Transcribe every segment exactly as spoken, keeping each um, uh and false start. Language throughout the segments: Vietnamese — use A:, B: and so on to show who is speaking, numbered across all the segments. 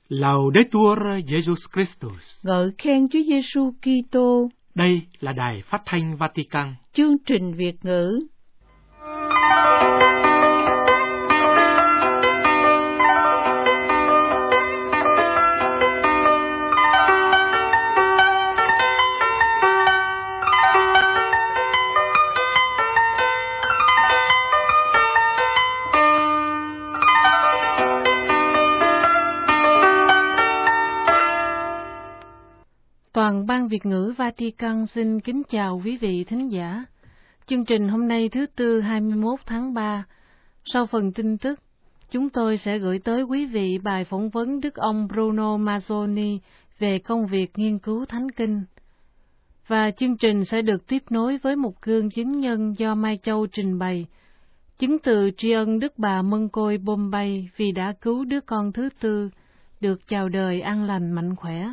A: Laudetur Jesus Christus.
B: Ngợi khen Chúa Giêsu Kitô.
A: Đây là Đài Phát thanh Vatican.
B: Chương trình Việt ngữ. Toàn ban Việt ngữ Vatican xin kính chào quý vị thính giả. Chương trình hôm nay thứ Tư hai mươi mốt tháng ba. Sau phần tin tức, chúng tôi sẽ gửi tới quý vị bài phỏng vấn Đức ông Bruno Mazzoni về công việc nghiên cứu Thánh Kinh. Và chương trình sẽ được tiếp nối với một gương chứng nhân do Mai Châu trình bày, chứng từ tri ân Đức bà Mân Côi Bombay vì đã cứu đứa con thứ tư, được chào đời an lành mạnh khỏe.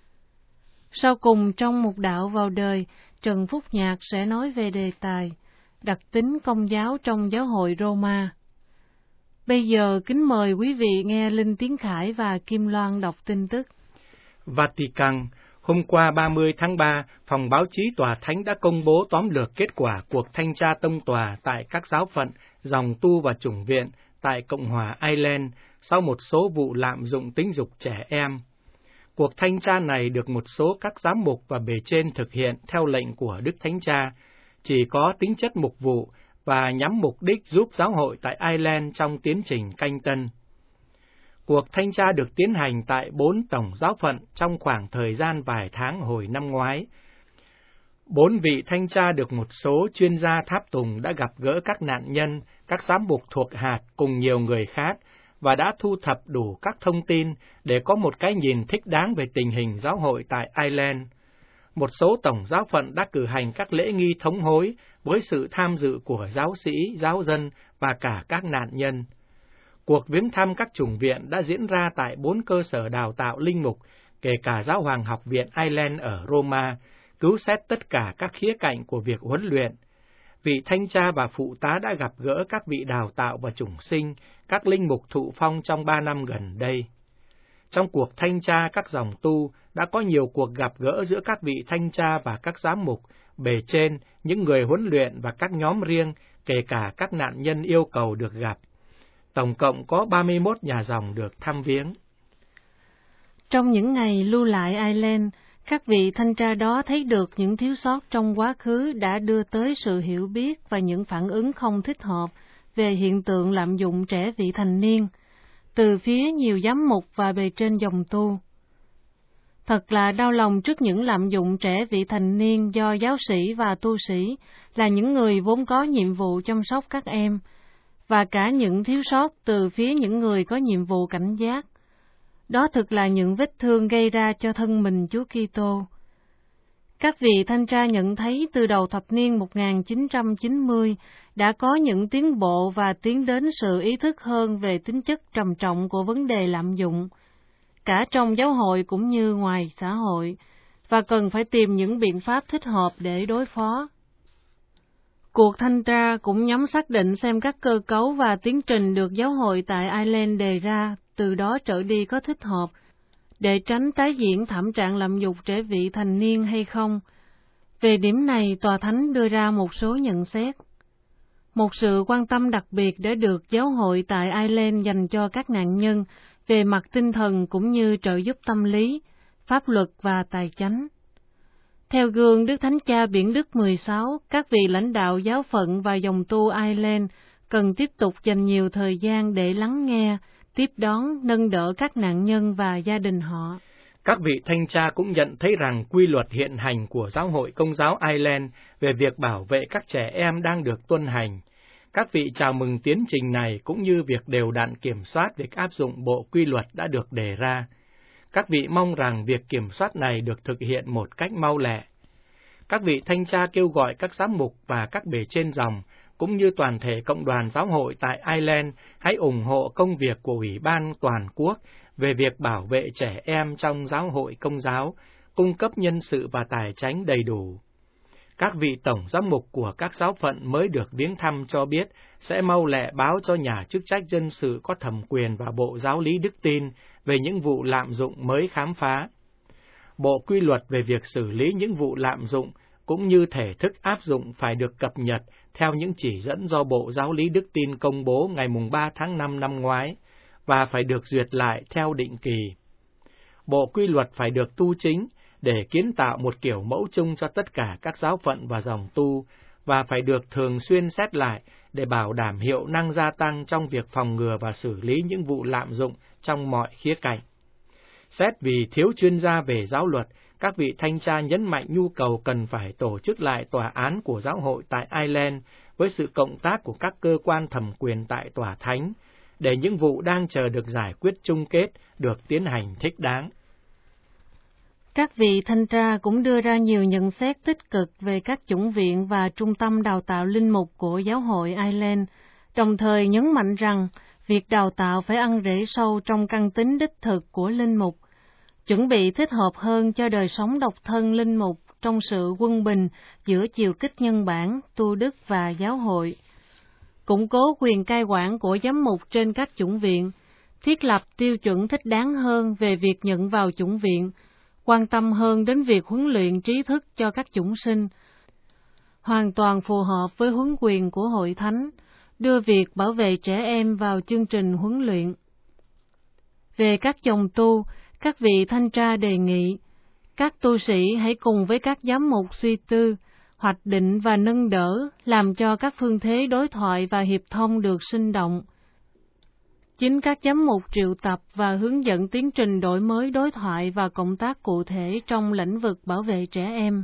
B: Sau cùng, trong một đạo vào đời, Trần Phúc Nhạc sẽ nói về đề tài đặc tính Công giáo trong giáo hội Roma. Bây giờ kính mời quý vị nghe Linh Tiến Khải và Kim Loan đọc tin tức.
A: Vatican, hôm qua ba mươi tháng ba, Phòng Báo chí Tòa Thánh đã công bố tóm lược kết quả cuộc thanh tra tông tòa tại các giáo phận, dòng tu và chủng viện tại Cộng hòa Ireland sau một số vụ lạm dụng tính dục trẻ em. Cuộc thanh tra này được một số các giám mục và bề trên thực hiện theo lệnh của Đức Thánh Cha, chỉ có tính chất mục vụ và nhắm mục đích giúp giáo hội tại Ireland trong tiến trình canh tân. Cuộc thanh tra được tiến hành tại bốn tổng giáo phận trong khoảng thời gian vài tháng hồi năm ngoái. Bốn vị thanh tra được một số chuyên gia tháp tùng đã gặp gỡ các nạn nhân, các giám mục thuộc hạt cùng nhiều người khác, và đã thu thập đủ các thông tin để có một cái nhìn thích đáng về tình hình giáo hội tại Ireland. Một số tổng giáo phận đã cử hành các lễ nghi thống hối với sự tham dự của giáo sĩ, giáo dân và cả các nạn nhân. Cuộc viếng thăm các chủng viện đã diễn ra tại bốn cơ sở đào tạo linh mục, kể cả Giáo hoàng học viện Ireland ở Roma, cứu xét tất cả các khía cạnh của việc huấn luyện. Vị thanh tra và phụ tá đã gặp gỡ các vị đào tạo và chủng sinh, các linh mục thụ phong trong ba năm gần đây. Trong cuộc thanh tra các dòng tu, đã có nhiều cuộc gặp gỡ giữa các vị thanh tra và các giám mục, bề trên, những người huấn luyện và các nhóm riêng, kể cả các nạn nhân yêu cầu được gặp. Tổng cộng có ba mươi mốt nhà dòng được thăm viếng.
B: Trong những ngày lưu lại Ireland, các vị thanh tra đó thấy được những thiếu sót trong quá khứ đã đưa tới sự hiểu biết và những phản ứng không thích hợp về hiện tượng lạm dụng trẻ vị thành niên, từ phía nhiều giám mục và bề trên dòng tu. Thật là đau lòng trước những lạm dụng trẻ vị thành niên do giáo sĩ và tu sĩ là những người vốn có nhiệm vụ chăm sóc các em, và cả những thiếu sót từ phía những người có nhiệm vụ cảnh giác. Đó thực là những vết thương gây ra cho thân mình Chúa Kitô. Các vị thanh tra nhận thấy từ đầu thập niên một nghìn chín trăm chín mươi đã có những tiến bộ và tiến đến sự ý thức hơn về tính chất trầm trọng của vấn đề lạm dụng, cả trong giáo hội cũng như ngoài xã hội, và cần phải tìm những biện pháp thích hợp để đối phó. Cuộc thanh tra cũng nhắm xác định xem các cơ cấu và tiến trình được giáo hội tại Ireland đề ra từ đó trở đi có thích hợp, để tránh tái diễn thảm trạng lạm dụng trẻ vị thành niên hay không. Về điểm này, Tòa Thánh đưa ra một số nhận xét. Một sự quan tâm đặc biệt đã được giáo hội tại Ireland dành cho các nạn nhân về mặt tinh thần cũng như trợ giúp tâm lý, pháp luật và tài chánh. Theo gương Đức Thánh Cha Biển Đức mười sáu, các vị lãnh đạo giáo phận và dòng tu Ireland cần tiếp tục dành nhiều thời gian để lắng nghe, tiếp đón, nâng đỡ các nạn nhân và gia đình họ.
A: Các vị thanh tra cũng nhận thấy rằng quy luật hiện hành của Giáo hội Công giáo Ireland về việc bảo vệ các trẻ em đang được tuân hành. Các vị chào mừng tiến trình này cũng như việc đều đặn kiểm soát việc áp dụng bộ quy luật đã được đề ra. Các vị mong rằng việc kiểm soát này được thực hiện một cách mau lẹ. Các vị thanh tra kêu gọi các giám mục và các bề trên dòng, cũng như toàn thể cộng đoàn giáo hội tại Ireland hãy ủng hộ công việc của Ủy ban Toàn quốc về việc bảo vệ trẻ em trong giáo hội Công giáo, cung cấp nhân sự và tài chánh đầy đủ. Các vị tổng giám mục của các giáo phận mới được viếng thăm cho biết sẽ mau lẹ báo cho nhà chức trách dân sự có thẩm quyền và Bộ Giáo lý Đức Tin về những vụ lạm dụng mới khám phá. Bộ quy luật về việc xử lý những vụ lạm dụng cũng như thể thức áp dụng phải được cập nhật theo những chỉ dẫn do Bộ Giáo lý Đức Tin công bố ngày ba tháng năm năm ngoái và phải được duyệt lại theo định kỳ. Bộ quy luật phải được tu chính để kiến tạo một kiểu mẫu chung cho tất cả các giáo phận và dòng tu, và phải được thường xuyên xét lại để bảo đảm hiệu năng gia tăng trong việc phòng ngừa và xử lý những vụ lạm dụng trong mọi khía cạnh. Xét vì thiếu chuyên gia về giáo luật, các vị thanh tra nhấn mạnh nhu cầu cần phải tổ chức lại tòa án của giáo hội tại Ireland với sự cộng tác của các cơ quan thẩm quyền tại tòa thánh, để những vụ đang chờ được giải quyết chung kết được tiến hành thích đáng.
B: Các vị thanh tra cũng đưa ra nhiều nhận xét tích cực về các chủng viện và trung tâm đào tạo linh mục của giáo hội Ireland, đồng thời nhấn mạnh rằng việc đào tạo phải ăn rễ sâu trong căn tính đích thực của linh mục, chuẩn bị thích hợp hơn cho đời sống độc thân linh mục trong sự quân bình giữa chiều kích nhân bản, tu đức và giáo hội, củng cố quyền cai quản của giám mục trên các chủng viện, thiết lập tiêu chuẩn thích đáng hơn về việc nhận vào chủng viện, quan tâm hơn đến việc huấn luyện trí thức cho các chủng sinh, hoàn toàn phù hợp với huấn quyền của hội thánh, đưa việc bảo vệ trẻ em vào chương trình huấn luyện. Về các dòng tu, các vị thanh tra đề nghị, các tu sĩ hãy cùng với các giám mục suy tư, hoạch định và nâng đỡ, làm cho các phương thế đối thoại và hiệp thông được sinh động. Chính các giám mục triệu tập và hướng dẫn tiến trình đổi mới đối thoại và cộng tác cụ thể trong lĩnh vực bảo vệ trẻ em.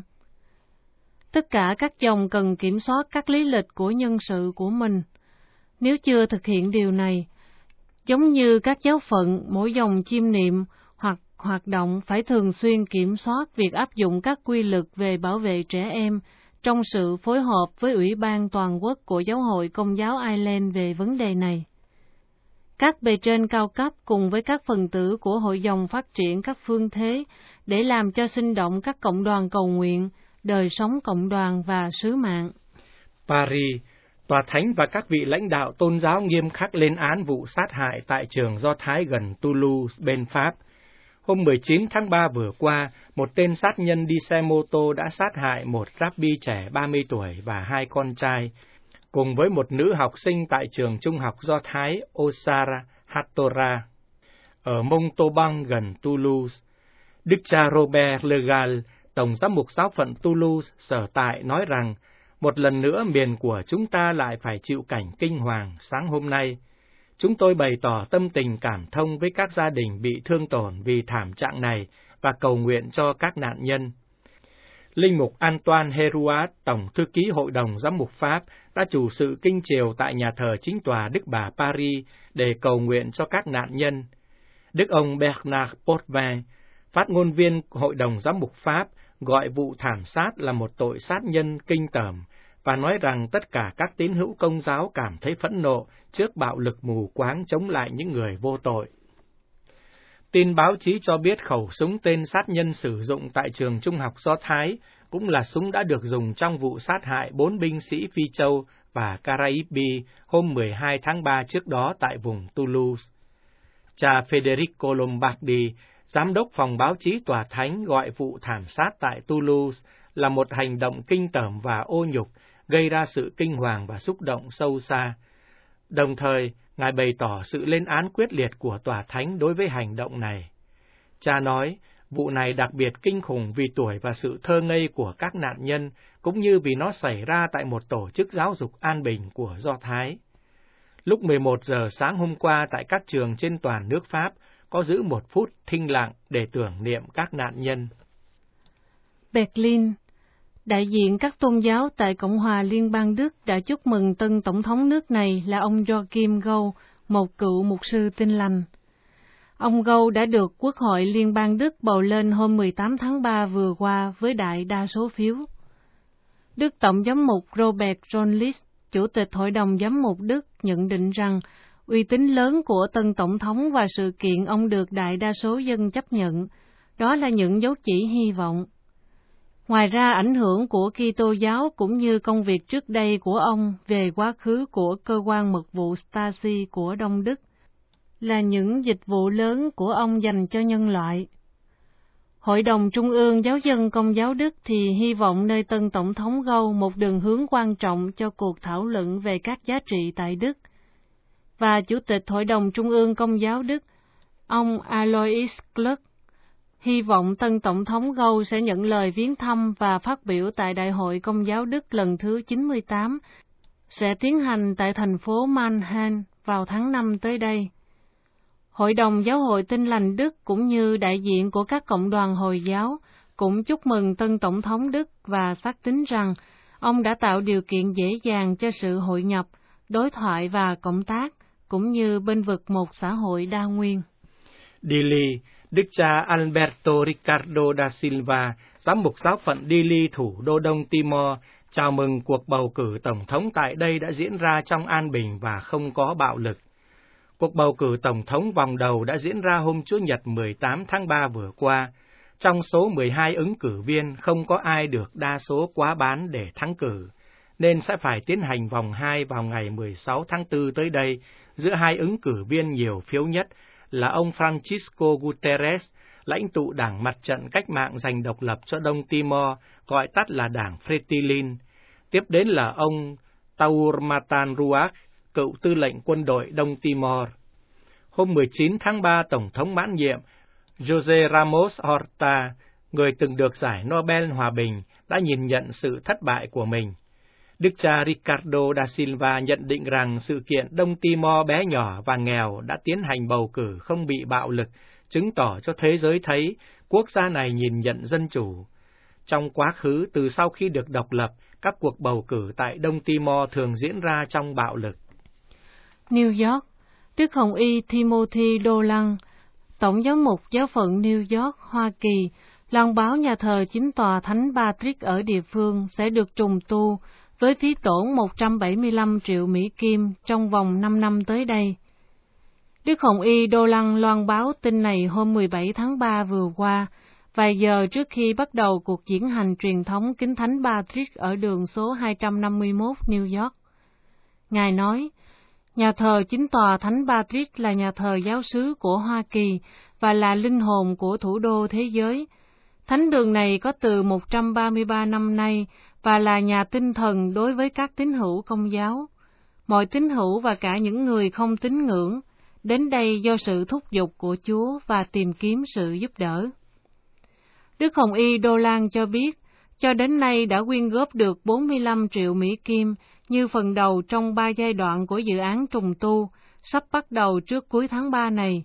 B: Tất cả các dòng cần kiểm soát các lý lịch của nhân sự của mình. Nếu chưa thực hiện điều này, giống như các giáo phận, mỗi dòng chiêm niệm hoặc hoạt động phải thường xuyên kiểm soát việc áp dụng các quy luật về bảo vệ trẻ em trong sự phối hợp với Ủy ban Toàn quốc của Giáo hội Công giáo Ireland về vấn đề này. Các bề trên cao cấp cùng với các phần tử của hội dòng phát triển các phương thế để làm cho sinh động các cộng đoàn cầu nguyện, đời sống cộng đoàn và sứ mạng.
A: Paris, Tòa Thánh và các vị lãnh đạo tôn giáo nghiêm khắc lên án vụ sát hại tại trường Do Thái gần Toulouse, bên Pháp. Hôm mười chín tháng ba vừa qua, một tên sát nhân đi xe mô tô đã sát hại một rabbi trẻ ba mươi tuổi và hai con trai, cùng với một nữ học sinh tại trường trung học Do Thái Osara Hattora, ở Montauban gần Toulouse. Đức cha Robert Legal, Tổng giám mục giáo phận Toulouse sở tại nói rằng, một lần nữa miền của chúng ta lại phải chịu cảnh kinh hoàng sáng hôm nay. Chúng tôi bày tỏ tâm tình cảm thông với các gia đình bị thương tổn vì thảm trạng này và cầu nguyện cho các nạn nhân. Linh mục Antoine Herouat, Tổng thư ký Hội đồng Giám mục Pháp, đã chủ sự kinh chiều tại nhà thờ Chính tòa Đức Bà Paris để cầu nguyện cho các nạn nhân. Đức ông Bernard Potvin, phát ngôn viên Hội đồng Giám mục Pháp, gọi vụ thảm sát là một tội sát nhân kinh tởm và nói rằng tất cả các tín hữu Công giáo cảm thấy phẫn nộ trước bạo lực mù quáng chống lại những người vô tội. Tin báo chí cho biết khẩu súng tên sát nhân sử dụng tại trường trung học Do Thái cũng là súng đã được dùng trong vụ sát hại bốn binh sĩ Phi Châu và Caraïbes hôm mười hai tháng ba trước đó tại vùng Toulouse. Cha Federico Lombardi, Giám đốc phòng báo chí Tòa Thánh, gọi vụ thảm sát tại Toulouse là một hành động kinh tởm và ô nhục, gây ra sự kinh hoàng và xúc động sâu xa. Đồng thời, Ngài bày tỏ sự lên án quyết liệt của Tòa Thánh đối với hành động này. Cha nói, vụ này đặc biệt kinh khủng vì tuổi và sự thơ ngây của các nạn nhân, cũng như vì nó xảy ra tại một tổ chức giáo dục an bình của Do Thái. Lúc mười một giờ sáng hôm qua tại các trường trên toàn nước Pháp, có giữ một phút thinh lặng để tưởng niệm các nạn nhân.
B: Berlin, đại diện các tôn giáo tại Cộng hòa Liên bang Đức đã chúc mừng tân tổng thống nước này là ông Joachim Gauck, một cựu mục sư Tin lành. Ông Gauck đã được Quốc hội Liên bang Đức bầu lên hôm mười tám tháng ba vừa qua với đại đa số phiếu. Đức Tổng giám mục Robert John List, Chủ tịch Hội đồng Giám mục Đức, nhận định rằng uy tín lớn của tân tổng thống và sự kiện ông được đại đa số dân chấp nhận, đó là những dấu chỉ hy vọng. Ngoài ra, ảnh hưởng của Kitô giáo cũng như công việc trước đây của ông về quá khứ của cơ quan mật vụ Stasi của Đông Đức là những dịch vụ lớn của ông dành cho nhân loại. Hội đồng Trung ương Giáo dân Công giáo Đức thì hy vọng nơi tân Tổng thống Gaulle một đường hướng quan trọng cho cuộc thảo luận về các giá trị tại Đức. Và Chủ tịch Hội đồng Trung ương Công giáo Đức, ông Alois Glück, hy vọng tân Tổng thống Gaulle sẽ nhận lời viếng thăm và phát biểu tại Đại hội Công giáo Đức lần thứ chín mươi tám, sẽ tiến hành tại thành phố Mannheim vào tháng năm tới đây. Hội đồng Giáo hội Tin lành Đức cũng như đại diện của các cộng đoàn Hồi giáo cũng chúc mừng tân Tổng thống Đức và xác tín rằng ông đã tạo điều kiện dễ dàng cho sự hội nhập, đối thoại và cộng tác, cũng như bênh vực một xã hội đa nguyên.
A: Dili, Đức cha Alberto Ricardo da Silva, giám mục giáo phận Dili, thủ đô Đông Timor, chào mừng cuộc bầu cử tổng thống tại đây đã diễn ra trong an bình và không có bạo lực. Cuộc bầu cử tổng thống vòng đầu đã diễn ra hôm Chủ nhật mười tám tháng ba vừa qua. Trong số mười hai ứng cử viên, không có ai được đa số quá bán để thắng cử, nên sẽ phải tiến hành vòng hai vào ngày mười sáu tháng tư tới đây, giữa hai ứng cử viên nhiều phiếu nhất là ông Francisco Guterres, lãnh tụ Đảng Mặt trận Cách mạng giành độc lập cho Đông Timor, gọi tắt là Đảng Fretilin. Tiếp đến là ông Taurmatan Ruak, cựu tư lệnh quân đội Đông Timor. Hôm mười chín tháng ba, Tổng thống mãn nhiệm José Ramos Horta, người từng được giải Nobel Hòa bình, đã nhìn nhận sự thất bại của mình. Đức cha Ricardo da Silva nhận định rằng sự kiện Đông Timor bé nhỏ và nghèo đã tiến hành bầu cử không bị bạo lực, chứng tỏ cho thế giới thấy quốc gia này nhìn nhận dân chủ. Trong quá khứ, từ sau khi được độc lập, các cuộc bầu cử tại Đông Timor thường diễn ra trong bạo lực.
B: New York, Đức Hồng Y Timothy Dolan, Tổng giám mục giáo phận New York, Hoa Kỳ, loan báo nhà thờ chính tòa Thánh Patrick ở địa phương sẽ được trùng tu với phí tổn một trăm bảy mươi lăm triệu Mỹ Kim trong vòng năm năm tới đây. Đức Hồng Y Dolan loan báo tin này hôm mười bảy tháng ba vừa qua, vài giờ trước khi bắt đầu cuộc diễn hành truyền thống kính Thánh Patrick ở đường số hai trăm năm mươi mốt New York. Ngài nói, nhà thờ chính tòa Thánh Patrick là nhà thờ giáo xứ của Hoa Kỳ và là linh hồn của thủ đô thế giới. Thánh đường này có từ một trăm ba mươi ba năm nay và là nhà tinh thần đối với các tín hữu Công giáo. Mọi tín hữu và cả những người không tín ngưỡng đến đây do sự thúc giục của Chúa và tìm kiếm sự giúp đỡ. Đức Hồng Y Dolan cho biết, cho đến nay đã quyên góp được bốn mươi lăm triệu Mỹ Kim như phần đầu trong ba giai đoạn của dự án trùng tu, sắp bắt đầu trước cuối tháng ba này,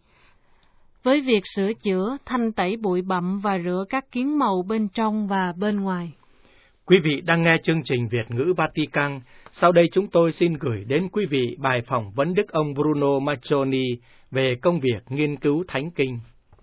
B: với việc sửa chữa, thanh tẩy bụi bặm và rửa các kiến màu bên trong và bên ngoài.
A: Quý vị đang nghe chương trình Việt ngữ Vatican. Sau đây chúng tôi xin gửi đến quý vị bài phỏng vấn Đức ông Bruno Machoni về công việc nghiên cứu Thánh Kinh.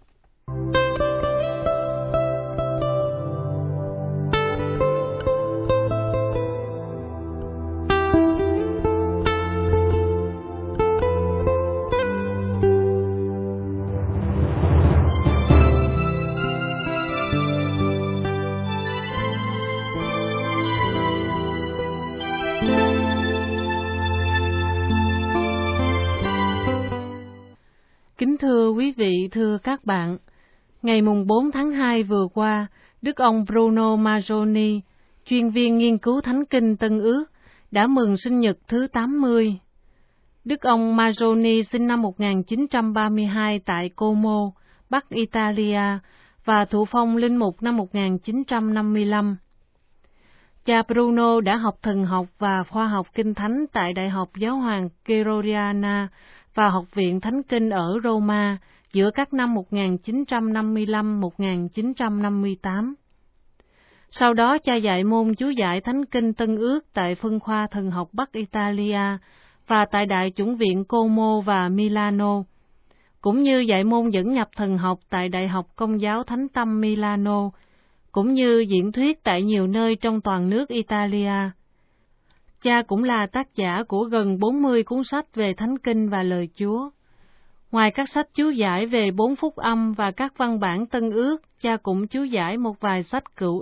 B: Kính thưa quý vị, thưa các bạn, ngày mùng bốn tháng hai vừa qua, Đức ông Bruno Machoni, chuyên viên nghiên cứu Thánh Kinh Tân Ước, đã mừng sinh nhật thứ tám mươi. Đức ông Machoni sinh năm một nghìn chín trăm ba mươi hai tại Como, Bắc Italia, và thụ phong linh mục năm một nghìn chín trăm năm mươi lăm. Cha Bruno đã học thần học và khoa học Kinh Thánh tại Đại học Giáo hoàng Gregoriana và Học viện Thánh Kinh ở Roma giữa các năm một nghìn chín trăm năm mươi lăm đến một nghìn chín trăm năm mươi tám. Sau đó, cha dạy môn chú giải Thánh Kinh Tân Ước tại phân khoa thần học Bắc Italia và tại Đại chủng viện Como và Milano, cũng như dạy môn dẫn nhập thần học tại Đại học Công giáo Thánh Tâm Milano, cũng như diễn thuyết tại nhiều nơi trong toàn nước Italia. Cha cũng là tác giả của gần bốn mươi cuốn sách về Thánh Kinh và lời Chúa. Ngoài các sách chú giải về bốn phúc âm và các văn bản Tân Ước, cha cũng chú giải một vài sách Cựu Ước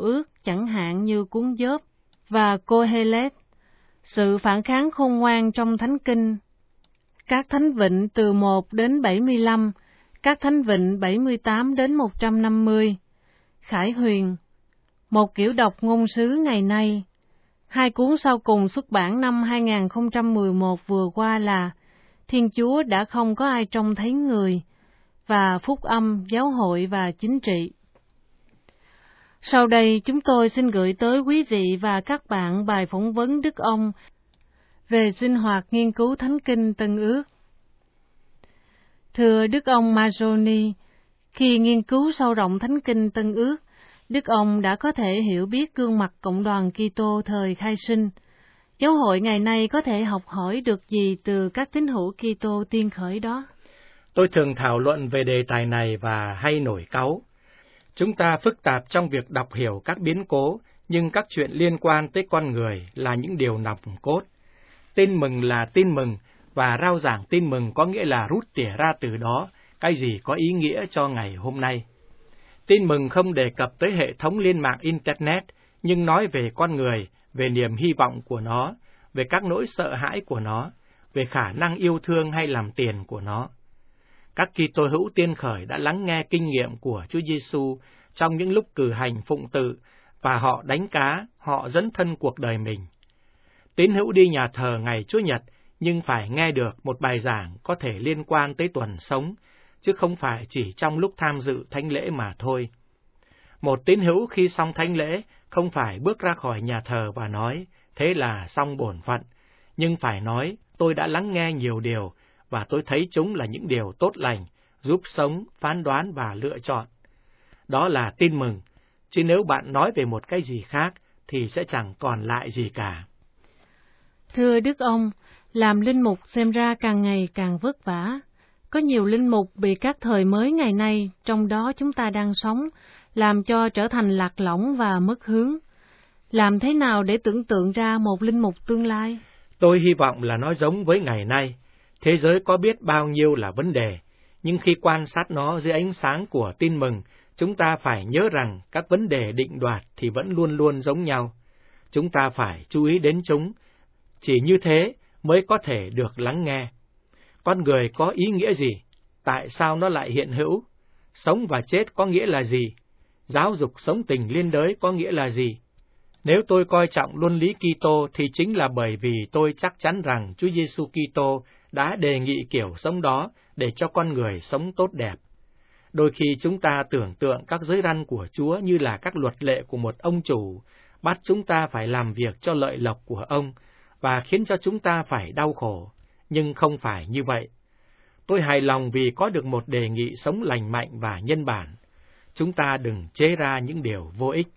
B: chẳng hạn như cuốn Gióp và Cô-hê-lét, sự phản kháng khôn ngoan trong Thánh Kinh, các thánh vịnh từ một đến bảy mươi lăm, các thánh vịnh bảy mươi tám đến một trăm năm mươi, Khải Huyền, một kiểu đọc ngôn sứ ngày nay. Hai cuốn sau cùng xuất bản năm hai nghìn không trăm mười một vừa qua là Thiên Chúa đã không có ai trông thấy người và Phúc âm, Giáo hội và Chính trị. Sau đây chúng tôi xin gửi tới quý vị và các bạn bài phỏng vấn Đức ông về sinh hoạt nghiên cứu Thánh Kinh Tân Ước. Thưa Đức ông Mazzoni, khi nghiên cứu sâu rộng Thánh Kinh Tân Ước, Đức ông đã có thể hiểu biết gương mặt cộng đoàn Kitô thời khai sinh. Giáo hội ngày nay có thể học hỏi được gì từ các tín hữu Kitô tiên khởi đó?
A: Tôi thường thảo luận về đề tài này và hay nổi cáu. Chúng ta phức tạp trong việc đọc hiểu các biến cố, nhưng các chuyện liên quan tới con người là những điều nòng cốt. Tin mừng là tin mừng, và rao giảng tin mừng có nghĩa là rút tỉa ra từ đó cái gì có ý nghĩa cho ngày hôm nay. Tin mừng không đề cập tới hệ thống liên mạng Internet, nhưng nói về con người, về niềm hy vọng của nó, về các nỗi sợ hãi của nó, về khả năng yêu thương hay làm tiền của nó. Các Kitô hữu tiên khởi đã lắng nghe kinh nghiệm của Chúa Giêsu trong những lúc cử hành phụng tự, và họ đánh cá, họ dấn thân cuộc đời mình. Tín hữu đi nhà thờ ngày Chúa Nhật, nhưng phải nghe được một bài giảng có thể liên quan tới tuần sống, chứ không phải chỉ trong lúc tham dự thánh lễ mà thôi. Một tín hữu khi xong thánh lễ không phải bước ra khỏi nhà thờ và nói, thế là xong bổn phận, nhưng phải nói, tôi đã lắng nghe nhiều điều, và tôi thấy chúng là những điều tốt lành, giúp sống, phán đoán và lựa chọn. Đó là tin mừng, chứ nếu bạn nói về một cái gì khác, thì sẽ chẳng còn lại gì cả.
B: Thưa Đức ông, làm linh mục xem ra càng ngày càng vất vả. Có nhiều linh mục bị các thời mới ngày nay, trong đó chúng ta đang sống, làm cho trở thành lạc lõng và mất hướng. Làm thế nào để tưởng tượng ra một linh mục tương lai?
A: Tôi hy vọng là nó giống với ngày nay. Thế giới có biết bao nhiêu là vấn đề, nhưng khi quan sát nó dưới ánh sáng của tin mừng, chúng ta phải nhớ rằng các vấn đề định đoạt thì vẫn luôn luôn giống nhau. Chúng ta phải chú ý đến chúng, chỉ như thế mới có thể được lắng nghe. Con người có ý nghĩa gì? Tại sao nó lại hiện hữu? Sống và chết có nghĩa là gì? Giáo dục sống tình liên đới có nghĩa là gì? Nếu tôi coi trọng luân lý Kitô thì chính là bởi vì tôi chắc chắn rằng Chúa Giêsu Kitô đã đề nghị kiểu sống đó để cho con người sống tốt đẹp. Đôi khi chúng ta tưởng tượng các giới răn của Chúa như là các luật lệ của một ông chủ, bắt chúng ta phải làm việc cho lợi lộc của ông, và khiến cho chúng ta phải đau khổ, nhưng không phải như vậy. Tôi hài lòng vì có được một đề nghị sống lành mạnh và nhân bản. Chúng ta đừng chế ra những điều vô ích.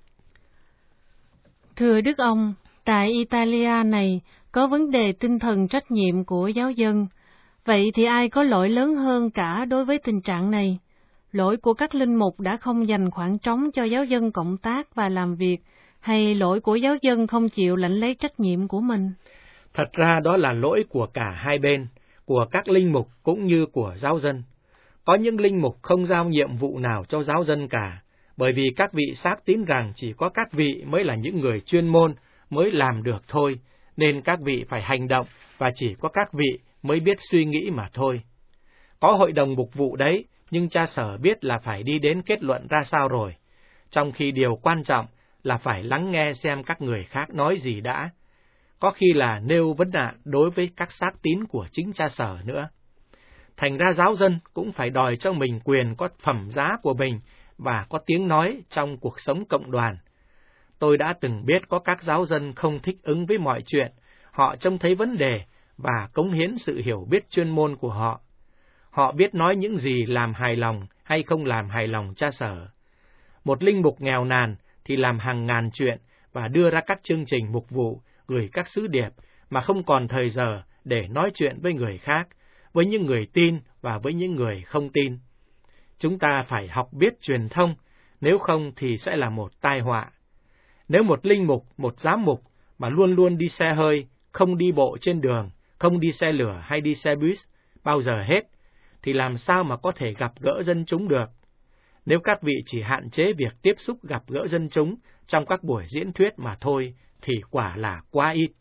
B: Thưa Đức ông, tại Italia này có vấn đề tinh thần trách nhiệm của giáo dân. Vậy thì ai có lỗi lớn hơn cả đối với tình trạng này? Lỗi của các linh mục đã không dành khoảng trống cho giáo dân cộng tác và làm việc, hay lỗi của giáo dân không chịu lãnh lấy trách nhiệm của mình?
A: Thật ra đó là lỗi của cả hai bên, của các linh mục cũng như của giáo dân. Có những linh mục không giao nhiệm vụ nào cho giáo dân cả, bởi vì các vị xác tín rằng chỉ có các vị mới là những người chuyên môn, mới làm được thôi, nên các vị phải hành động, và chỉ có các vị mới biết suy nghĩ mà thôi. Có hội đồng mục vụ đấy, nhưng cha sở biết là phải đi đến kết luận ra sao rồi, trong khi điều quan trọng là phải lắng nghe xem các người khác nói gì đã. Có khi là nêu vấn nạn đối với các xác tín của chính cha sở nữa. Thành ra giáo dân cũng phải đòi cho mình quyền có phẩm giá của mình và có tiếng nói trong cuộc sống cộng đoàn. Tôi đã từng biết có các giáo dân không thích ứng với mọi chuyện, họ trông thấy vấn đề và cống hiến sự hiểu biết chuyên môn của họ. Họ biết nói những gì làm hài lòng hay không làm hài lòng cha sở. Một linh mục nghèo nàn thì làm hàng ngàn chuyện và đưa ra các chương trình mục vụ, gửi các sứ điệp mà không còn thời giờ để nói chuyện với người khác, với những người tin và với những người không tin. Chúng ta phải học biết truyền thông, nếu không thì sẽ là một tai họa. Nếu một linh mục, một giám mục mà luôn luôn đi xe hơi, không đi bộ trên đường, không đi xe lửa hay đi xe buýt bao giờ hết, thì làm sao mà có thể gặp gỡ dân chúng được? Nếu các vị chỉ hạn chế việc tiếp xúc gặp gỡ dân chúng trong các buổi diễn thuyết mà thôi, thì quả là quá ít.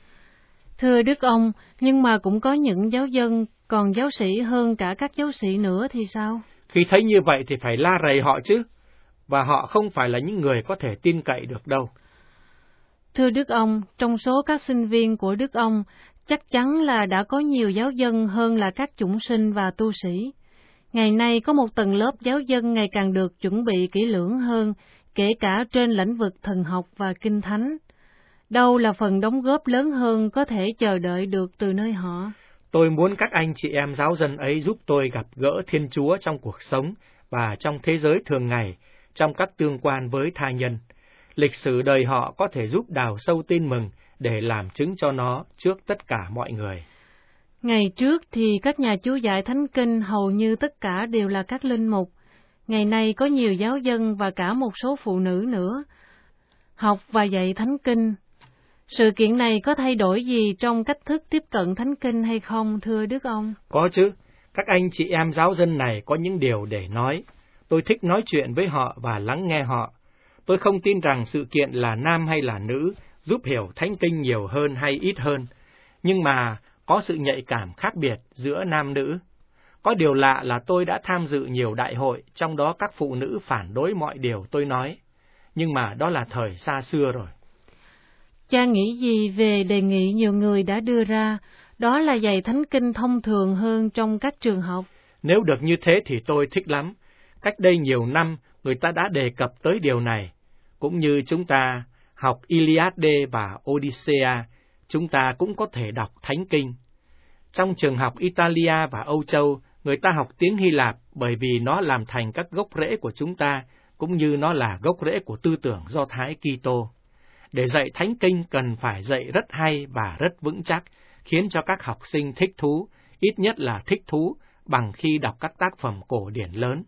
B: Thưa Đức ông, nhưng mà cũng có những giáo dân còn giáo sĩ hơn cả các giáo sĩ nữa thì sao?
A: Khi thấy như vậy thì phải la rầy họ chứ, và họ không phải là những người có thể tin cậy được đâu.
B: Thưa Đức ông, trong số các sinh viên của Đức ông, chắc chắn là đã có nhiều giáo dân hơn là các chủng sinh và tu sĩ. Ngày nay có một tầng lớp giáo dân ngày càng được chuẩn bị kỹ lưỡng hơn, kể cả trên lĩnh vực thần học và kinh thánh. Đâu là phần đóng góp lớn hơn có thể chờ đợi được từ nơi họ?
A: Tôi muốn các anh chị em giáo dân ấy giúp tôi gặp gỡ Thiên Chúa trong cuộc sống và trong thế giới thường ngày, trong các tương quan với tha nhân. Lịch sử đời họ có thể giúp đào sâu tin mừng để làm chứng cho nó trước tất cả mọi người.
B: Ngày trước thì các nhà chú giải Thánh Kinh hầu như tất cả đều là các linh mục. Ngày nay có nhiều giáo dân và cả một số phụ nữ nữa học và dạy Thánh Kinh. Sự kiện này có thay đổi gì trong cách thức tiếp cận Thánh Kinh hay không, thưa Đức ông?
A: Có chứ, các anh chị em giáo dân này có những điều để nói. Tôi thích nói chuyện với họ và lắng nghe họ. Tôi không tin rằng sự kiện là nam hay là nữ giúp hiểu Thánh Kinh nhiều hơn hay ít hơn, nhưng mà có sự nhạy cảm khác biệt giữa nam nữ. Có điều lạ là tôi đã tham dự nhiều đại hội, trong đó các phụ nữ phản đối mọi điều tôi nói. Nhưng mà đó là thời xa xưa rồi.
B: Cha nghĩ gì về đề nghị nhiều người đã đưa ra, đó là dạy Thánh Kinh thông thường hơn trong các trường học?
A: Nếu được như thế thì tôi thích lắm. Cách đây nhiều năm, người ta đã đề cập tới điều này. Cũng như chúng ta học Iliade và Odyssea, chúng ta cũng có thể đọc Thánh Kinh. Trong trường học Italia và Âu Châu, người ta học tiếng Hy Lạp bởi vì nó làm thành các gốc rễ của chúng ta, cũng như nó là gốc rễ của tư tưởng Do Thái Kitô. Để dạy Thánh Kinh cần phải dạy rất hay và rất vững chắc, khiến cho các học sinh thích thú, ít nhất là thích thú bằng khi đọc các tác phẩm cổ điển lớn.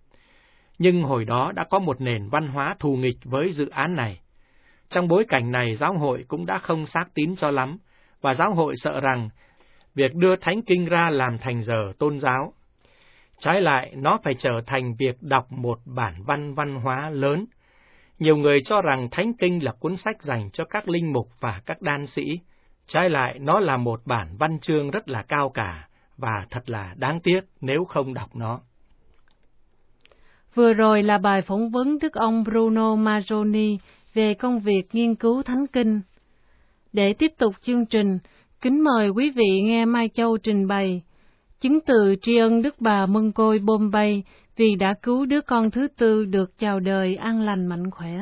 A: Nhưng hồi đó đã có một nền văn hóa thù nghịch với dự án này. Trong bối cảnh này, giáo hội cũng đã không xác tín cho lắm, và giáo hội sợ rằng việc đưa Thánh Kinh ra làm thành giờ tôn giáo. Trái lại, nó phải trở thành việc đọc một bản văn văn hóa lớn. Nhiều người cho rằng Thánh Kinh là cuốn sách dành cho các linh mục và các đan sĩ. Trái lại, nó là một bản văn chương rất là cao cả, và thật là đáng tiếc nếu không đọc nó.
B: Vừa rồi là bài phỏng vấn Đức ông Bruno Mazzoni về công việc nghiên cứu Thánh Kinh. Để tiếp tục chương trình, kính mời quý vị nghe Mai Châu trình bày chứng từ tri ân Đức bà Mân Côi Bombay vì đã cứu đứa con thứ tư được chào đời an lành mạnh khỏe.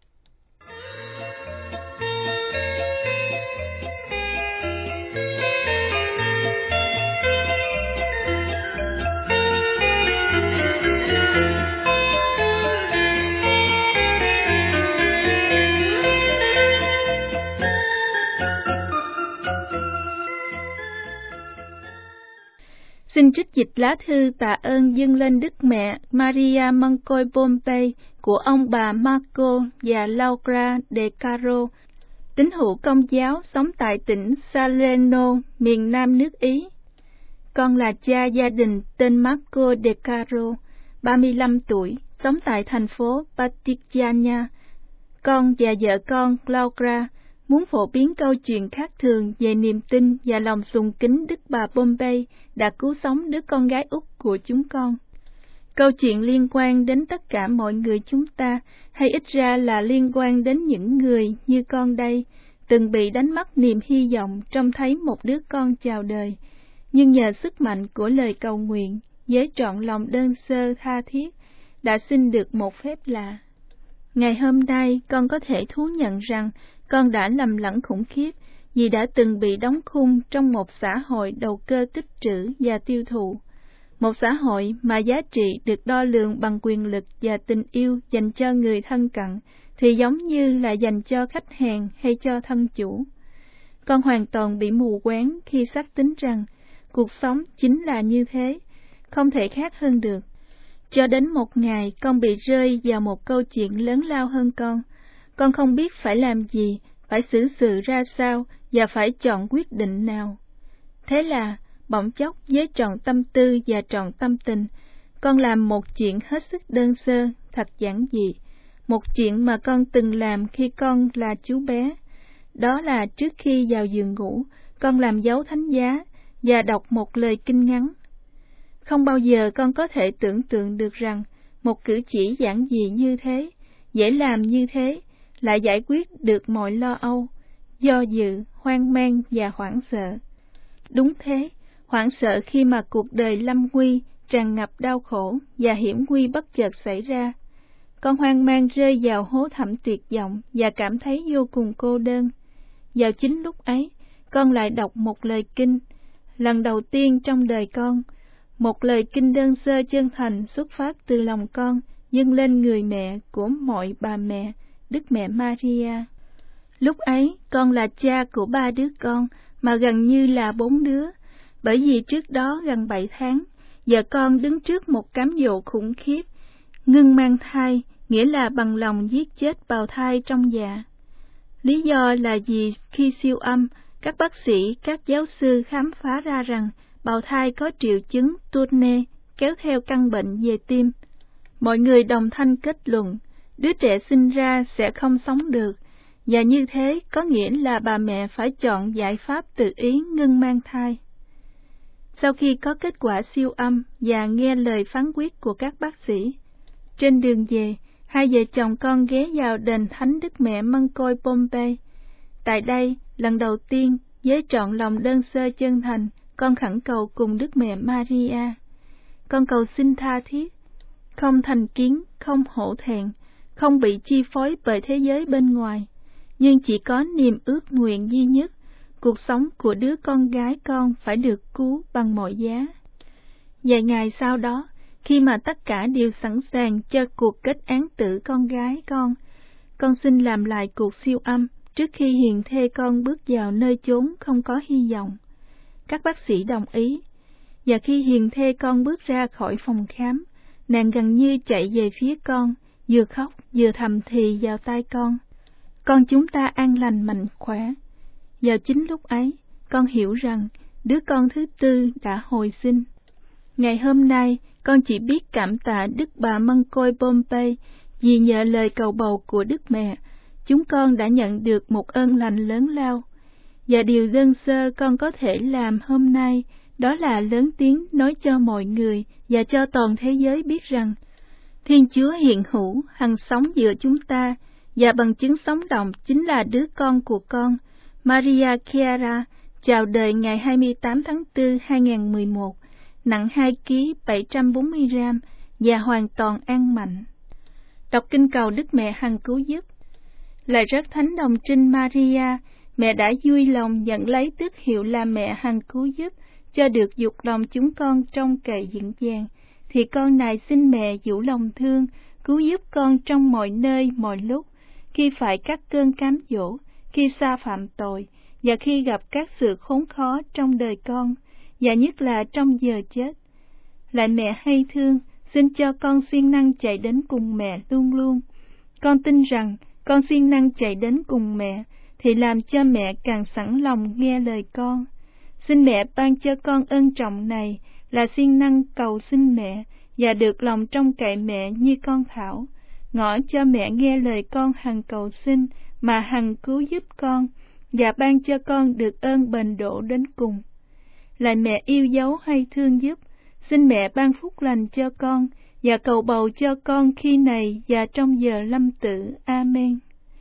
C: Xin trích dịch lá thư tạ ơn dâng lên Đức Mẹ Maria Mân Côi Bombay của ông bà Marco và Laura de Caro, tín hữu Công giáo sống tại tỉnh Salerno, miền Nam nước Ý. Con là cha gia đình tên Marco de Caro, ba mươi lăm tuổi, sống tại thành phố Partigiana. Con và vợ con Laura muốn phổ biến câu chuyện khác thường về niềm tin và lòng sùng kính Đức bà Bombay đã cứu sống đứa con gái út của chúng con. Câu chuyện liên quan đến tất cả mọi người chúng ta, hay ít ra là liên quan đến những người như con đây, từng bị đánh mất niềm hy vọng trông thấy một đứa con chào đời, nhưng nhờ sức mạnh của lời cầu nguyện, với trọn lòng đơn sơ tha thiết, đã xin được một phép lạ. Ngày hôm nay, con có thể thú nhận rằng con đã lầm lẫn khủng khiếp vì đã từng bị đóng khung trong một xã hội đầu cơ tích trữ và tiêu thụ. Một xã hội mà giá trị được đo lường bằng quyền lực và tình yêu dành cho người thân cận thì giống như là dành cho khách hàng hay cho thân chủ. Con hoàn toàn bị mù quáng khi xác tín rằng cuộc sống chính là như thế, không thể khác hơn được. Cho đến một ngày con bị rơi vào một câu chuyện lớn lao hơn con. Con không biết phải làm gì, phải xử sự ra sao và phải chọn quyết định nào. Thế là, bỗng chốc với trọn tâm tư và trọn tâm tình, con làm một chuyện hết sức đơn sơ, thật giản dị, một chuyện mà con từng làm khi con là chú bé. Đó là trước khi vào giường ngủ, con làm dấu thánh giá và đọc một lời kinh ngắn. Không bao giờ con có thể tưởng tượng được rằng một cử chỉ giản dị như thế, dễ làm như thế, lại giải quyết được mọi lo âu, do dự, hoang mang và hoảng sợ. Đúng thế, hoảng sợ khi mà cuộc đời lâm nguy, tràn ngập đau khổ và hiểm nguy bất chợt xảy ra. Con hoang mang rơi vào hố thẳm tuyệt vọng và cảm thấy vô cùng cô đơn. Vào chính lúc ấy, con lại đọc một lời kinh, lần đầu tiên trong đời con, một lời kinh đơn sơ chân thành xuất phát từ lòng con, dâng lên người mẹ của mọi bà mẹ, Đức Mẹ Maria. Lúc ấy, con là cha của ba đứa con, mà gần như là bốn đứa, bởi vì trước đó gần bảy tháng, vợ con đứng trước một cám dỗ khủng khiếp, ngưng mang thai, nghĩa là bằng lòng giết chết bào thai trong dạ. Lý do là vì khi siêu âm, các bác sĩ, các giáo sư khám phá ra rằng bào thai có triệu chứng tourne kéo theo căn bệnh về tim. Mọi người đồng thanh kết luận, đứa trẻ sinh ra sẽ không sống được, và như thế có nghĩa là bà mẹ phải chọn giải pháp tự ý ngưng mang thai. Sau khi có kết quả siêu âm và nghe lời phán quyết của các bác sĩ, trên đường về, hai vợ chồng con ghé vào đền Thánh Đức Mẹ Mân-côi Pompey. Tại đây, lần đầu tiên, với trọn lòng đơn sơ chân thành, con khẩn cầu cùng Đức Mẹ Maria. Con cầu xin tha thiết, không thành kiến, không hổ thẹn, không bị chi phối bởi thế giới bên ngoài, nhưng chỉ có niềm ước nguyện duy nhất, cuộc sống của đứa con gái con phải được cứu bằng mọi giá. Vài ngày sau đó, khi mà tất cả đều sẵn sàng cho cuộc kết án tử con gái con, con xin làm lại cuộc siêu âm trước khi hiền thê con bước vào nơi chốn không có hy vọng. Các bác sĩ đồng ý, và khi hiền thê con bước ra khỏi phòng khám, nàng gần như chạy về phía con, vừa khóc vừa thầm thì vào tai con. Con chúng ta an lành mạnh khỏe. Vào chính lúc ấy, con hiểu rằng đứa con thứ tư đã hồi sinh. Ngày hôm nay, con chỉ biết cảm tạ Đức bà Mân-côi Pompey vì nhờ lời cầu bầu của Đức Mẹ, chúng con đã nhận được một ơn lành lớn lao. Và điều đơn sơ con có thể làm hôm nay đó là lớn tiếng nói cho mọi người và cho toàn thế giới biết rằng Thiên Chúa hiện hữu, hằng sống giữa chúng ta, và bằng chứng sống động chính là đứa con của con, Maria Chiara, chào đời ngày hai mươi tám tháng tư năm hai nghìn không trăm mười một, nặng hai ki lô gam bảy trăm bốn mươi gam và hoàn toàn an mạnh. Đọc kinh cầu Đức Mẹ hằng cứu giúp. Lạy rất thánh đồng trinh Maria, mẹ đã vui lòng nhận lấy tước hiệu là mẹ hằng cứu giúp, cho được dục lòng chúng con trong cậy vững vàng, thì con này xin mẹ vũ lòng thương, cứu giúp con trong mọi nơi mọi lúc, khi phải các cơn cám dỗ, khi sa phạm tội, và khi gặp các sự khốn khó trong đời con, và nhất là trong giờ chết. Lạy mẹ hay thương, xin cho con siêng năng chạy đến cùng mẹ luôn luôn. Con tin rằng con siêng năng chạy đến cùng mẹ, thì làm cho mẹ càng sẵn lòng nghe lời con. Xin mẹ ban cho con ơn trọng này là siêng năng cầu xin mẹ, và được lòng trông cậy mẹ như con Thảo, ngỏ cho mẹ nghe lời con hằng cầu xin mà hằng cứu giúp con, và ban cho con được ơn bền độ đến cùng. Lạy mẹ yêu dấu hay thương giúp, xin mẹ ban phúc lành cho con, và cầu bầu cho con khi này và trong giờ lâm tử. Amen.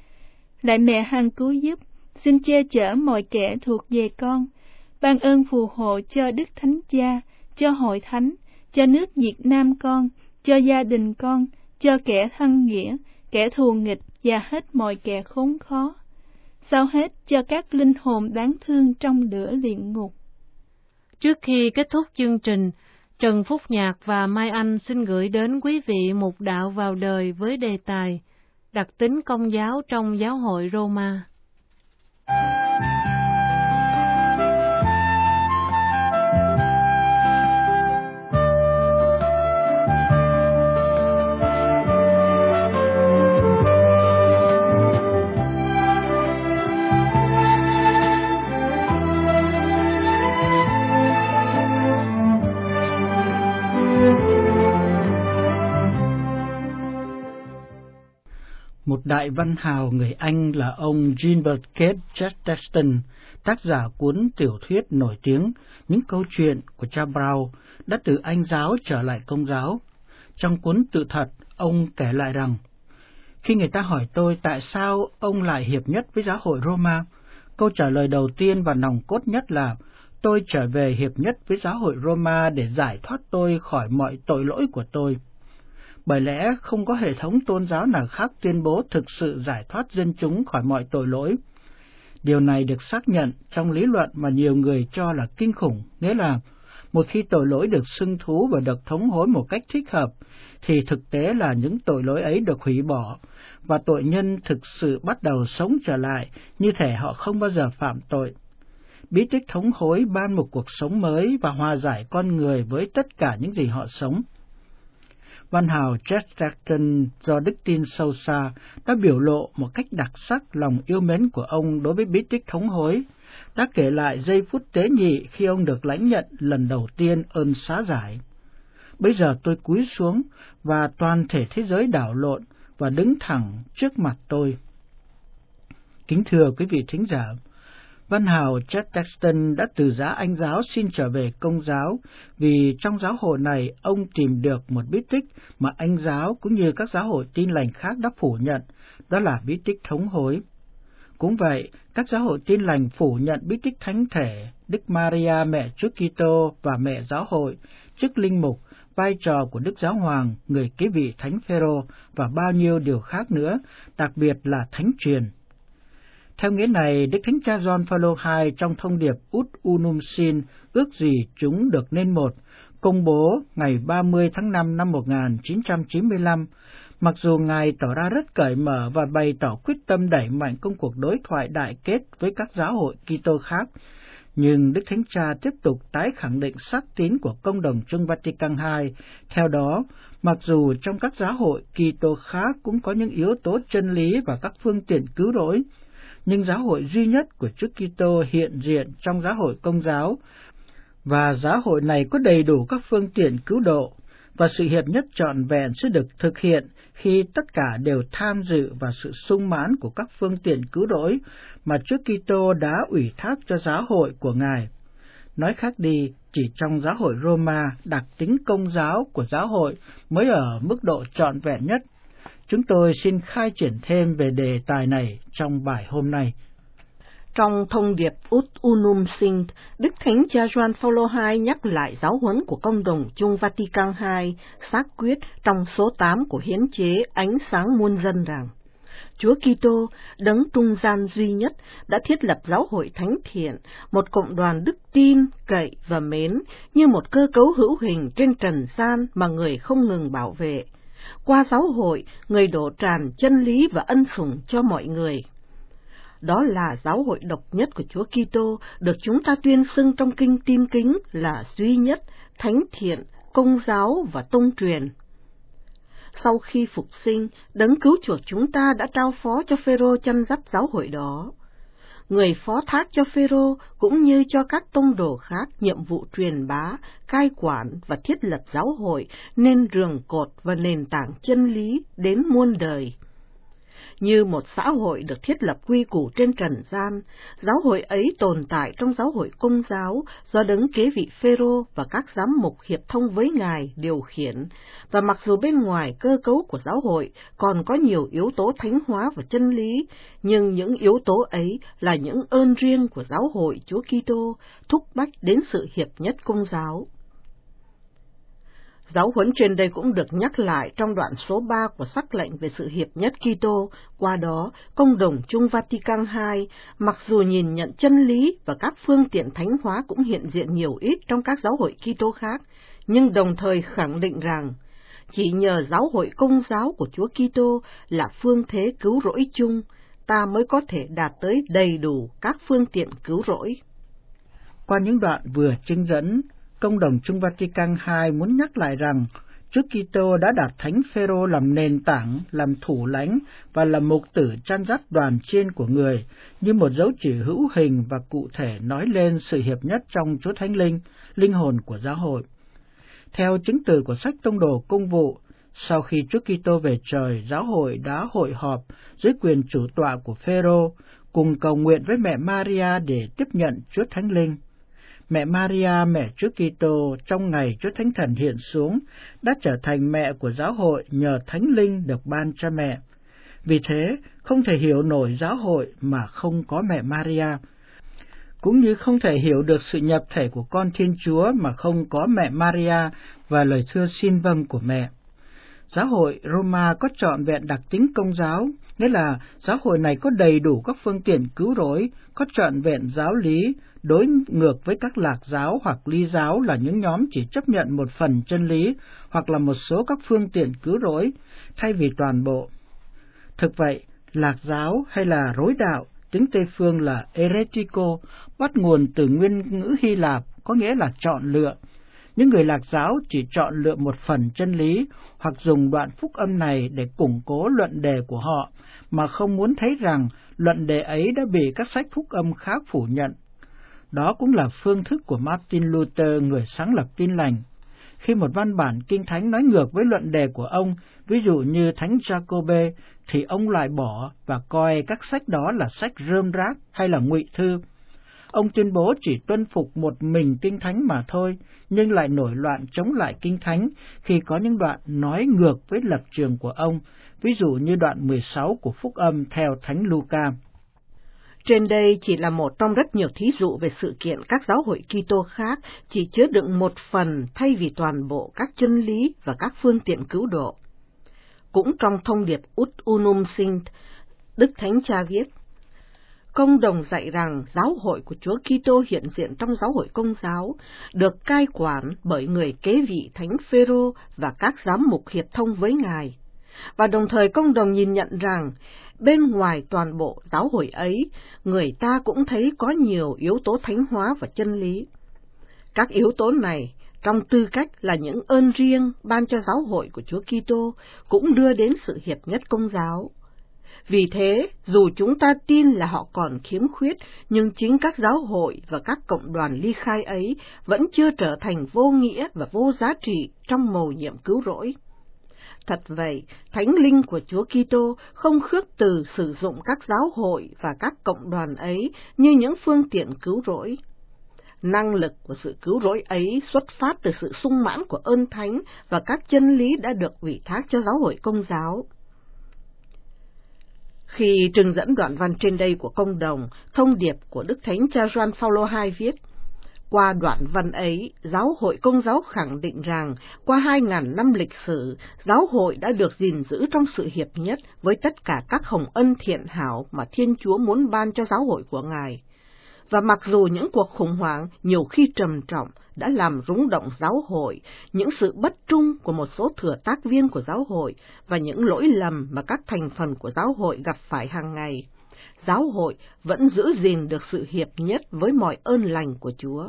C: Lạy mẹ hằng cứu giúp, xin che chở mọi kẻ thuộc về con, ban ơn phù hộ cho Đức Thánh Cha, cho hội thánh, cho nước Việt Nam con, cho gia đình con, cho kẻ thân nghĩa, kẻ thù nghịch và hết mọi kẻ khốn khó. Sau hết cho các linh hồn đáng thương trong lửa luyện ngục.
B: Trước khi kết thúc chương trình, Trần Phúc Nhạc và Mai Anh xin gửi đến quý vị một đạo vào đời với đề tài Đặc tính Công giáo trong Giáo hội Roma.
D: Một đại văn hào người Anh là ông Gilbert Keith Chesterton, tác giả cuốn tiểu thuyết nổi tiếng Những câu chuyện của cha Brown, đã từ Anh giáo trở lại Công giáo. Trong cuốn tự thật, ông kể lại rằng, khi người ta hỏi tôi tại sao ông lại hiệp nhất với giáo hội Roma, câu trả lời đầu tiên và nòng cốt nhất là tôi trở về hiệp nhất với giáo hội Roma để giải thoát tôi khỏi mọi tội lỗi của tôi. Bởi lẽ không có hệ thống tôn giáo nào khác tuyên bố thực sự giải thoát dân chúng khỏi mọi tội lỗi. Điều này được xác nhận trong lý luận mà nhiều người cho là kinh khủng, nghĩa là một khi tội lỗi được xưng thú và được thống hối một cách thích hợp, thì thực tế là những tội lỗi ấy được hủy bỏ, và tội nhân thực sự bắt đầu sống trở lại như thể họ không bao giờ phạm tội. Bí tích thống hối ban một cuộc sống mới và hòa giải con người với tất cả những gì họ sống. Văn hào Chesterton do đức tin sâu xa đã biểu lộ một cách đặc sắc lòng yêu mến của ông đối với bí tích thống hối, đã kể lại giây phút tế nhị khi ông được lãnh nhận lần đầu tiên ơn xá giải. Bây giờ tôi cúi xuống và toàn thể thế giới đảo lộn và đứng thẳng trước mặt tôi. Kính thưa quý vị thính giả, văn hào Chesterton đã từ giá Anh giáo xin trở về Công giáo vì trong giáo hội này ông tìm được một bí tích mà Anh giáo cũng như các giáo hội Tin lành khác đã phủ nhận, đó là bí tích thống hối. Cũng vậy, các giáo hội Tin lành phủ nhận bí tích thánh thể, Đức Maria mẹ Chúa Kitô và mẹ giáo hội, chức linh mục, vai trò của Đức Giáo Hoàng, người kế vị Thánh Phêrô và bao nhiêu điều khác nữa, đặc biệt là thánh truyền. Theo nghĩa này, Đức Thánh Cha Gioan Phaolô hai trong thông điệp Ut Unum Sin, ước gì chúng được nên một, công bố ngày ba mươi tháng năm năm một nghìn chín trăm chín mươi lăm, mặc dù Ngài tỏ ra rất cởi mở và bày tỏ quyết tâm đẩy mạnh công cuộc đối thoại đại kết với các giáo hội Kitô khác, nhưng Đức Thánh Cha tiếp tục tái khẳng định xác tín của Công đồng Chung Vatican hai. Theo đó, mặc dù trong các giáo hội Kitô khác cũng có những yếu tố chân lý và các phương tiện cứu rỗi, nhưng giáo hội duy nhất của Chúa Kitô hiện diện trong giáo hội Công giáo, và giáo hội này có đầy đủ các phương tiện cứu độ, và sự hiệp nhất trọn vẹn sẽ được thực hiện khi tất cả đều tham dự vào sự sung mãn của các phương tiện cứu rỗi mà Chúa Kitô đã ủy thác cho giáo hội của Ngài. Nói khác đi, chỉ trong giáo hội Roma, đặc tính công giáo của giáo hội mới ở mức độ trọn vẹn nhất. Chúng tôi xin khai triển thêm về đề tài này trong bài hôm nay.
E: Trong thông điệp Ut Unum Sint, Đức Thánh Cha Gioan Phaolô hai nhắc lại giáo huấn của Công đồng Chung Vatican hai, xác quyết trong số tám của hiến chế Ánh sáng muôn dân rằng, Chúa Kitô, đấng trung gian duy nhất, đã thiết lập giáo hội thánh thiện, một cộng đoàn đức tin, cậy và mến, như một cơ cấu hữu hình trên trần gian mà người không ngừng bảo vệ. Qua giáo hội, người đổ tràn chân lý và ân sủng cho mọi người. Đó là giáo hội độc nhất của Chúa Kitô, được chúng ta tuyên xưng trong kinh Tin Kính là duy nhất, thánh thiện, công giáo và tông truyền. Sau khi phục sinh, đấng cứu chuộc chúng ta đã trao phó cho Phêrô chăn dắt giáo hội đó. Người phó thác cho Phêrô cũng như cho các tông đồ khác nhiệm vụ truyền bá, cai quản và thiết lập giáo hội nên rường cột và nền tảng chân lý đến muôn đời. Như một xã hội được thiết lập quy củ trên trần gian, giáo hội ấy tồn tại trong giáo hội Công giáo do đấng kế vị Phêrô và các giám mục hiệp thông với Ngài điều khiển, và mặc dù bên ngoài cơ cấu của giáo hội còn có nhiều yếu tố thánh hóa và chân lý, nhưng những yếu tố ấy là những ơn riêng của giáo hội Chúa Kitô, thúc bách đến sự hiệp nhất Công giáo. Giáo huấn trên đây cũng được nhắc lại trong đoạn số ba của sắc lệnh về sự hiệp nhất Kitô. Qua đó, Công đồng Chung Vatican hai, mặc dù nhìn nhận chân lý và các phương tiện thánh hóa cũng hiện diện nhiều ít trong các giáo hội Kitô khác, nhưng đồng thời khẳng định rằng chỉ nhờ giáo hội Công giáo của Chúa Kitô là phương thế cứu rỗi chung, ta mới có thể đạt tới đầy đủ các phương tiện cứu rỗi.
D: Qua những đoạn vừa trích dẫn, Công đồng Chung Vatican hai muốn nhắc lại rằng Chúa Kitô đã đặt Thánh Phêrô làm nền tảng, làm thủ lãnh và làm mục tử chăn dắt đoàn chiên của người, như một dấu chỉ hữu hình và cụ thể nói lên sự hiệp nhất trong Chúa Thánh Linh, linh hồn của giáo hội. Theo chứng từ của sách Tông đồ Công vụ, Sau khi Chúa Kitô về trời, giáo hội đã hội họp dưới quyền chủ tọa của Phêrô, cùng cầu nguyện với mẹ Maria để tiếp nhận Chúa Thánh Linh. Mẹ Maria, mẹ Chúa Kitô, trong ngày Chúa Thánh Thần hiện xuống, đã trở thành mẹ của giáo hội nhờ Thánh Linh được ban cho mẹ. Vì thế, không thể hiểu nổi giáo hội mà không có mẹ Maria, cũng như không thể hiểu được sự nhập thể của con Thiên Chúa mà không có mẹ Maria và lời thưa xin vâng của mẹ. Giáo hội Roma có trọn vẹn đặc tính công giáo, nghĩa là giáo hội này có đầy đủ các phương tiện cứu rỗi, có trọn vẹn giáo lý, đối ngược với các lạc giáo hoặc ly giáo là những nhóm chỉ chấp nhận một phần chân lý hoặc là một số các phương tiện cứu rỗi, thay vì toàn bộ. Thực vậy, lạc giáo hay là rối đạo, tiếng Tây phương là heretico, bắt nguồn từ nguyên ngữ Hy Lạp, có nghĩa là chọn lựa. Những người lạc giáo chỉ chọn lựa một phần chân lý hoặc dùng đoạn phúc âm này để củng cố luận đề của họ, mà không muốn thấy rằng luận đề ấy đã bị các sách phúc âm khác phủ nhận. Đó cũng là phương thức của Martin Luther, người sáng lập Tin lành. Khi một văn bản kinh thánh nói ngược với luận đề của ông, ví dụ như Thánh Giacôbê, thì ông loại bỏ và coi các sách đó là sách rơm rác hay là ngụy thư. Ông tuyên bố chỉ tuân phục một mình Kinh Thánh mà thôi, nhưng lại nổi loạn chống lại Kinh Thánh khi có những đoạn nói ngược với lập trường của ông, ví dụ như đoạn mười sáu của Phúc Âm theo Thánh Luca.
E: Trên đây chỉ là một trong rất nhiều thí dụ về sự kiện các giáo hội Kitô khác chỉ chứa đựng một phần thay vì toàn bộ các chân lý và các phương tiện cứu độ. Cũng trong thông điệp Ut Unum Sint, Đức Thánh Cha viết: Công đồng dạy rằng giáo hội của Chúa Kitô hiện diện trong giáo hội Công giáo, được cai quản bởi người kế vị Thánh Phêrô và các giám mục hiệp thông với Ngài. Và đồng thời công đồng nhìn nhận rằng, bên ngoài toàn bộ giáo hội ấy, người ta cũng thấy có nhiều yếu tố thánh hóa và chân lý. Các yếu tố này, trong tư cách là những ơn riêng ban cho giáo hội của Chúa Kitô, cũng đưa đến sự hiệp nhất Công giáo. Vì thế, dù chúng ta tin là họ còn khiếm khuyết, nhưng chính các giáo hội và các cộng đoàn ly khai ấy vẫn chưa trở thành vô nghĩa và vô giá trị trong mầu nhiệm cứu rỗi. Thật vậy, Thánh Linh của Chúa Kitô không khước từ sử dụng các giáo hội và các cộng đoàn ấy như những phương tiện cứu rỗi. Năng lực của sự cứu rỗi ấy xuất phát từ sự sung mãn của ơn thánh và các chân lý đã được ủy thác cho giáo hội Công giáo. Khi trưng dẫn đoạn văn trên đây của Công đồng, thông điệp của Đức Thánh Cha Gioan Phaolô hai viết: Qua đoạn văn ấy, giáo hội Công giáo khẳng định rằng, qua hai ngàn năm lịch sử, giáo hội đã được gìn giữ trong sự hiệp nhất với tất cả các hồng ân thiện hảo mà Thiên Chúa muốn ban cho giáo hội của Ngài. Và mặc dù những cuộc khủng hoảng nhiều khi trầm trọng đã làm rung động giáo hội, những sự bất trung của một số thừa tác viên của giáo hội và những lỗi lầm mà các thành phần của giáo hội gặp phải hàng ngày, giáo hội vẫn giữ gìn được sự hiệp nhất với mọi ơn lành của Chúa.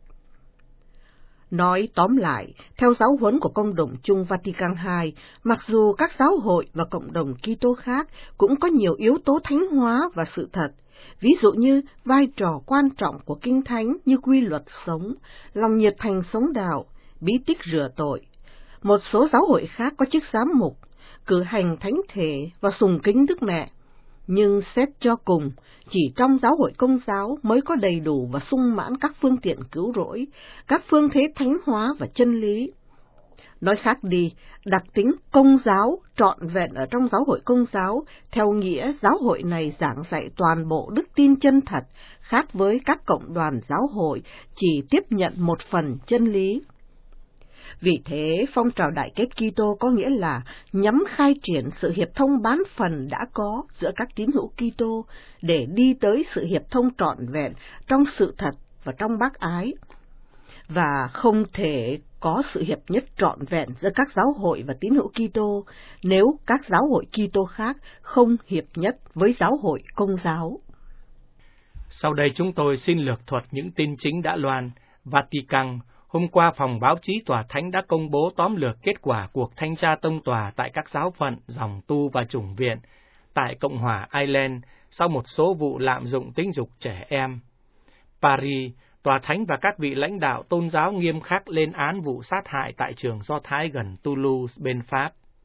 E: Nói tóm lại, theo giáo huấn của Công đồng chung Vatican hai, mặc dù các giáo hội và cộng đồng Kitô khác cũng có nhiều yếu tố thánh hóa và sự thật, ví dụ như vai trò quan trọng của Kinh Thánh như quy luật sống, lòng nhiệt thành sống đạo, bí tích rửa tội. Một số giáo hội khác có chức giám mục, cử hành thánh thể và sùng kính Đức Mẹ. Nhưng xét cho cùng, chỉ trong giáo hội Công giáo mới có đầy đủ và sung mãn các phương tiện cứu rỗi, các phương thế thánh hóa và chân lý. Nói khác đi, đặc tính Công giáo trọn vẹn ở trong giáo hội Công giáo, theo nghĩa giáo hội này giảng dạy toàn bộ đức tin chân thật, khác với các cộng đoàn giáo hội chỉ tiếp nhận một phần chân lý. Vì thế, phong trào Đại kết Kitô có nghĩa là nhắm khai triển sự hiệp thông bán phần đã có giữa các tín hữu Kitô để đi tới sự hiệp thông trọn vẹn trong sự thật và trong bác ái. Và không thể có sự hiệp nhất trọn vẹn giữa các giáo hội và tín hữu Kitô nếu các giáo hội Kitô khác không hiệp nhất với giáo hội Công giáo.
A: Sau đây chúng tôi xin lược thuật những tin chính đã loan. Vatican. Hôm qua, phòng báo chí Tòa Thánh đã công bố tóm lược kết quả cuộc thanh tra tông tòa tại các giáo phận, dòng tu và chủng viện tại Cộng hòa Ireland sau một số vụ lạm dụng tính dục trẻ em. Paris, Tòa Thánh và các vị lãnh đạo tôn giáo nghiêm khắc lên án vụ sát hại tại trường Do Thái gần Toulouse bên Pháp.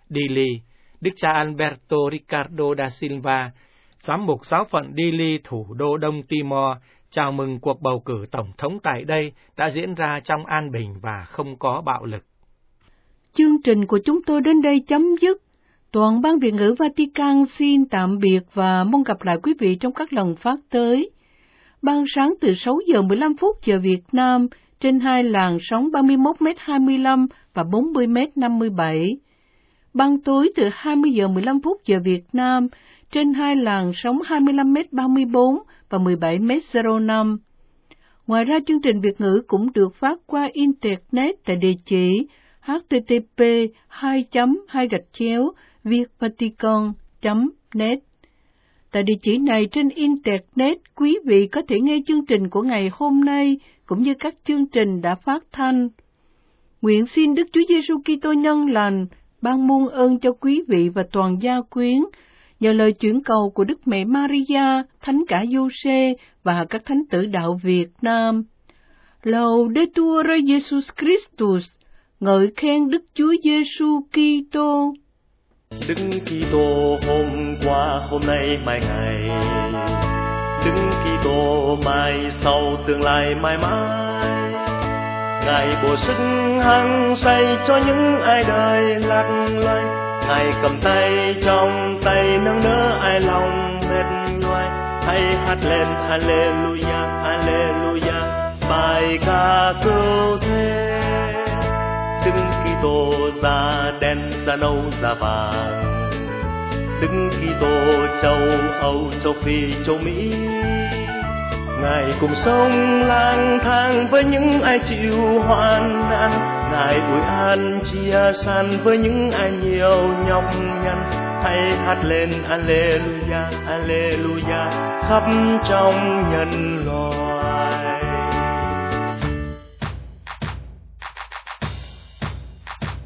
A: Dili, Đức cha Alberto Ricardo da Silva, giám mục giáo phận Dili, thủ đô Đông Timor, chào mừng cuộc bầu cử tổng thống tại đây đã diễn ra trong an bình và không có bạo lực.
F: Chương trình của chúng tôi đến đây chấm dứt. Toàn ban Việt ngữ Vatican xin tạm biệt và mong gặp lại quý vị trong các lần phát tới. Ban sáng từ sáu giờ mười lăm phút giờ Việt Nam trên hai làn sóng ba mươi mốt mét hai mươi lăm và bốn mươi mét năm mươi bảy. Ban tối từ hai mươi giờ mười lăm phút giờ Việt Nam trên hai làn sóng hai mươi lăm mét ba mươi bốn và mười bảy mét không năm. Ngoài ra, chương trình Việt ngữ cũng được phát qua Internet tại địa chỉ h t t p hai chấm hai gạch chéo vietvatican chấm net. Tại địa chỉ này trên Internet, quý vị có thể nghe chương trình của ngày hôm nay cũng như các chương trình đã phát thanh. Nguyện xin Đức Chúa Giêsu Kitô nhân lành ban muôn ơn cho quý vị và toàn gia quyến, nhờ lời chuyển cầu của Đức Mẹ Maria, Thánh cả Giuse và các thánh tử đạo Việt Nam. Laudetur Jesus Christus, ngợi khen Đức Chúa Giêsu Kitô.
G: Đức Kitô hôm qua, hôm nay, mai ngày. Đức Kitô mai sau, tương lai mãi mãi. Ngài bổ sức hăng say cho những ai đời lạc loài. Ngài cầm tay trong tay nâng đỡ ai lòng mệt nhoài. Hãy hát lên Alleluia, Alleluia, bài ca cứu thế. Đức Kitô da đen, da nâu, da vàng. Đức Kitô châu Âu, châu Phi, châu Mỹ. Ngài cùng sống lang thang với những ai chịu hoạn nạn. Ngài ủi an chia san với những ai nhiều nhọc nhằn. Hãy hát lên Alleluia, Alleluia, khắp trong nhân loại.